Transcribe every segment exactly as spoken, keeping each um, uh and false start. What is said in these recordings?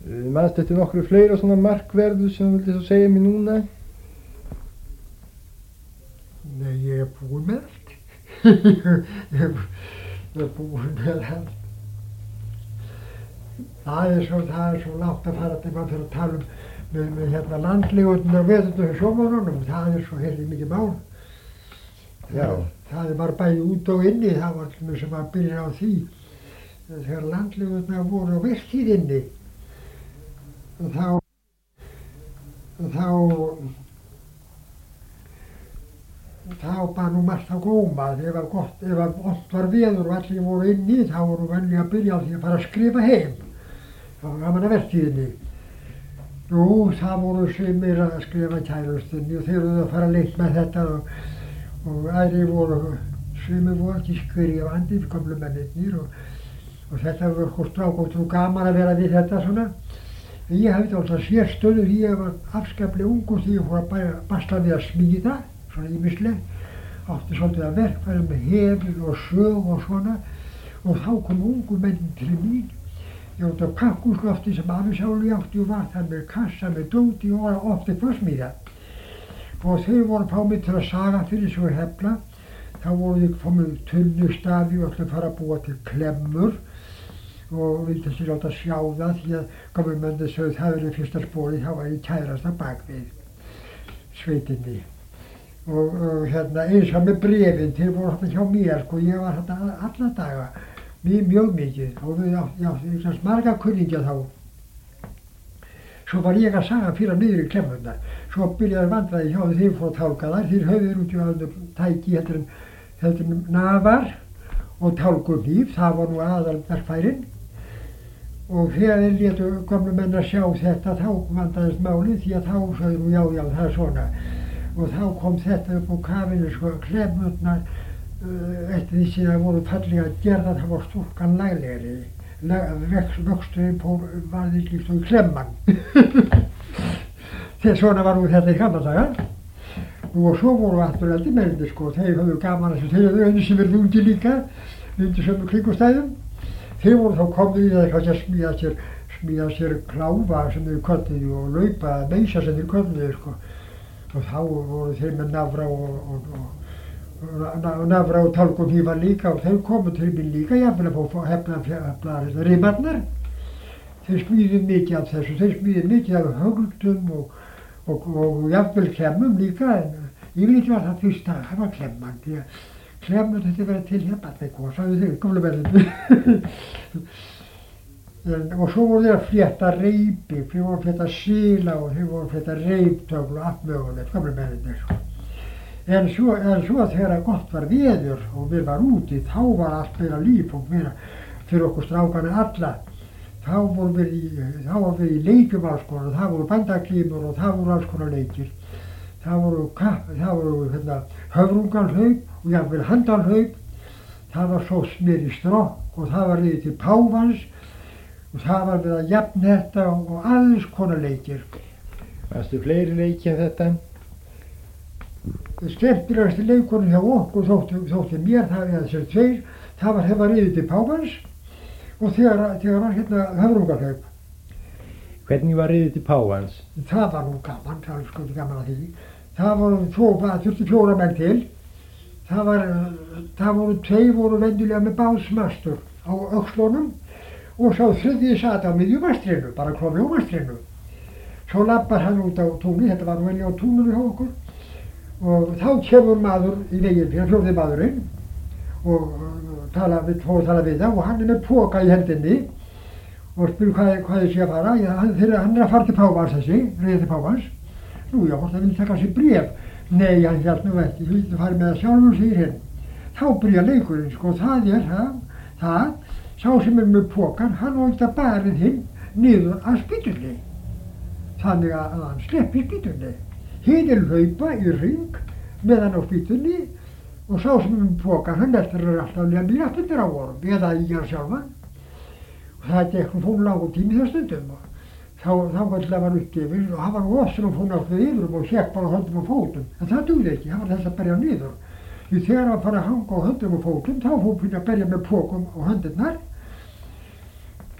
Manstu eftir nokkru fleira svona markverðu sem þú vildi svo segja mér núna? Nei, ég er búinn með allt. ég, er, ég er búinn með allt. Það er svo, það er svo lágt að fara til maður fyrir að tala um með, með hérna landlegunum og veðurnar hjá sjómönnunum. Það er svo heillega mikið mál. Já. Það, það var bæði út og inni, það var allir sem að byrja á því. Þegar landlegunnar voru á vertíðinni, þá, þá, þá bar nú margt á góma. Ef var gott, ef var gott var veður og allir voru inni, þá voru venni að byrja á því að fara að skrifa heim. Það var gaman að vertíðinni. Nú, það voru sumir að skrifa kærustunni og þeir voru að fara lengt með þetta og, og aðri voru, sumir voru ekki skrifandi, gamlu mennirnir og, og þetta var okkur strákótt og gaman að vera við þetta svona. Ég hafði alltaf sérstöðu því ég var afskaplega ung og því ég fór að basla við að smíða, svona ímislega. Átti svolítið að verkfæra með hefur og sög og svona og þá kom ungu menn til mín. Ég átti á kakkuslofti sem afisáli átti og var það með kassa með dóti og oft eitthvað smíða. Og þau voru að fá mig til að saga fyrir svo hefla. Þá voru þau komið tunnustafi og ætla að fara að búa til klemmur og vildi sér láta sjá það því að gamlu menni sögðu það verið fyrsta spórið, þá var ég kærast á bakvið sveitinni. Og, og hérna eins og með brefin, þeir voru hérna hjá mér, sko, ég var hérna alla daga, mjög, mjög mikið og við áttum einstaklega marga kunningja þá. Svo var ég að saga fyrir niður í klemmurnar, svo byrjaði vandræði hjá þeir fór að tálka þær, þeir höfður út í öðrum tæki heldur en, heldur en nafar og tálkurhníf, það var nú aðal verkfærin. Og þegar þeir létu gamlu menn að sjá þetta, þá vandaðist málið því að þá sagði nú já, já, það er svona. Og þá kom þetta upp á kafinu, sko, klemmurnar, uh, eftir því sem það voru fallega gerða, það var stúlkan laglegri. Vöxturinn var líkt og í klemman. Þegar svona var nú þetta í gamla daga. Nú og svo voru afturhaldi mennir, sko, þeir höfðu gaman að þessu, þeir höfðu öðru sem verið úti líka, undir sömu kringumstæðum. Þeir voru þá komið í það eitthvað að smíða sér, smíða sér kláfa sem þeir kölluðu og laupa að meysa sem þeir kölluðu, sko. Og þá voru þeir með nafra og, og, og, og nafra og tálkurhnífar líka og þeir komu til mín líka, jafnvel að fá hefna rimarnar. Þeir smíðu mikið af þessu, þeir smíðu mikið af högldum og, og, og jafnvel klemmum líka, en yfirleitt var það fyrsta, það var klemman, því að klemmur þetta verið til hjá Batnekó, sagði þeir, gamlu mennirnir. Og svo voru þeir að flétta reipi, þeir voru að flétta síla og þeir voru að flétta reiptögl og allt mögulegt, gamlu mennirnir. En svo, en svo þegar gott var veður og við var úti, þá var allt meira líf og meira fyrir okkur strákana alla. Þá voru við í, þá voru við í leikjum alls konar, það voru bandaklímur og það voru alls konar leikir. Það voru, það voru hérna, höfrungalhlaup og jafnvel handalhlaup. Það var svo smir í strokk og það var liðið til páfans og það var við að jafnhetta og, og alls konar leikir. Varstu fleiri leiki en þetta? Skemmtilegasti leikurinn hjá okkur þótti, þótti mér, það var þessir tveir, það var þegar liðið til páfans og þegar, þegar var hérna höfrungalhlaup. Hvernig var riðið til páfans? Það var nú gaman, það var sko gaman að því. Það voru tvo, það þurfti fjóra menn til. Það var, það voru, tvei voru venjulega með básmastur á öxlunum og svo þriðji sat á miðjumastrinu, bara klofið á mastrinu. Svo lappar hann út á túnni, þetta var nú venjulega á túninu hjá okkur. Og þá kemur maður í veginn fyrir fjórði maðurinn og tala við, fór að tala við það og hann er með póka í hendinni og spyr hvað, hvað ég sé að fara. Já, hann, þeir, hann er að fara til páfans þessi, riðið til páfans. Nú já, hvort það vilja taka sér bréf. Nei, hann hélt nú ekki, þú vilja fara með það sjálfur, segir hinn. Þá byrja leikurinn, sko, það er það, það, sá sem er með pókan, hann á ekki að barið hinn niður að spýtunni. Þannig að hann sleppi spýtunni. Hinn er hlaupa í ring með hann á spýtunni og sá sem er með pókan, hann eftir alltaf lemmi aftur á vorum, eða í hann sjálfan. Það gekk nú fór langur tími þar stundum og þá, þá alltaf var uppgefið og hann var nú oss sem hann fór náttúrulega yfirum og sekk bara höndum og fótum. En það dugði ekki, hann var þess að berja niður. Því þegar hann fara að hanga á höndum og fótum, þá fór hann að berja með pókum á höndirnar.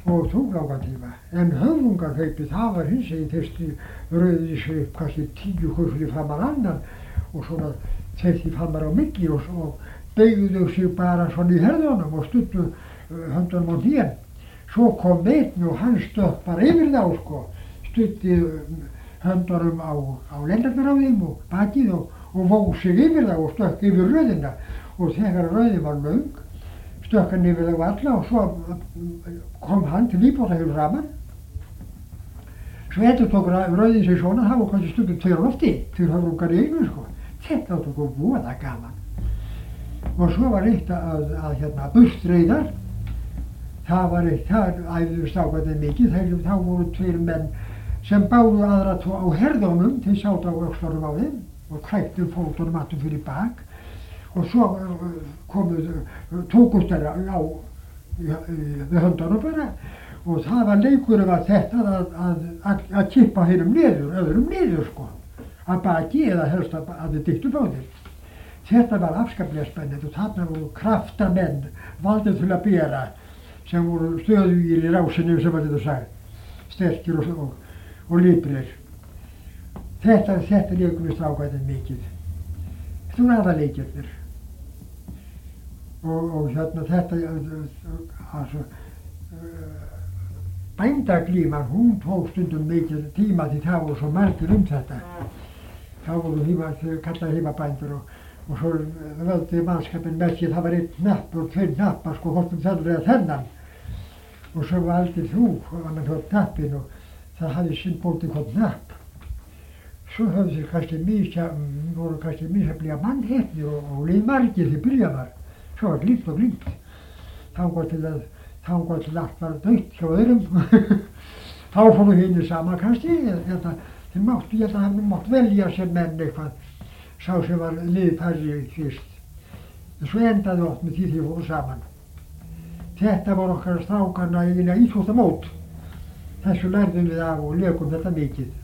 og tók langan tíma. En höfrungahlaupið, það var hins eginn fyrst rauði sig upp kannski tíu húsur framar annan og svona tveir framar á milli og, og beygðu sig bara svona í herðunum og stuttu höndunum á hnén. Svo kom einn og hann stökk bara yfir þá sko, stutti höndunum á, á lendarnar á þeim og bakið og, og vóg sig yfir þá og stökk yfir röðina og þegar röðin var löng stökk hann yfir þá alla og svo kom hann til íbóta hjá raman. Svo þetta tók röðin sig svona, það var kannski stundum tveir á lofti, tveir höfrungar í einu sko. Þetta tók voða gaman. Og svo var eitt að, að hérna burstreiðar, það var eitt, það æfðu stákvæðið mikið, þeir, þá voru tveir menn sem báðu aðra tvo á herðunum, þeir sátu á öxlunum á þeim og kræktu fótunum aftur fyrir bak og svo komuð, tókust þeirra á við höndunum bara og það var leikurinn var þetta að, að, að, að kippa hinnum niður, öðrum niður sko, að baki eða helst að, að þið dyttu báðir. Þetta var afskaplega spennandi og þarna voru kraftamenn valdið til að bera sem voru stöðugir í rásinni sem var þetta sagt, sterkir og, og, og líbrir. Þetta, þetta leikum við strákvæðin mikið. Þetta voru aðaleikirnir. Og, og hérna þetta, altså, bændaglíman, hún tók stundum mikið tíma því það voru svo margir um þetta. Það voru heima, kallaði heimabændur og, og svo völdi mannskapin með sér, það var einn knappur, tveir knappar, sko, hortum þennan eða þennan. Og svo var aldrei þú, og mann hótt knappin og það hafði sinn bótið hvort knapp. Svo höfðu þeir kannski mísja, voru kannski mísjaflega mannhefnir og, og leið margir því byrjað var. Svo var glímt og glímt. Þangað til að, þangað til allt var dögt hjá öðrum. Þá fóru hinni saman kannski, þetta, þeir máttu, ég held að hann mátt velja sér menn eitthvað, sá sem var liðfærri fyrst. En svo endaði oft með því þeir fóru saman. Þetta var okkar strákarna í eina íþróttamót. Þessu lærðum við af og leikum þetta mikið.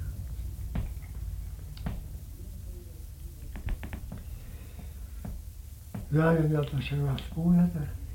Já, ég held að segja allt búið þetta.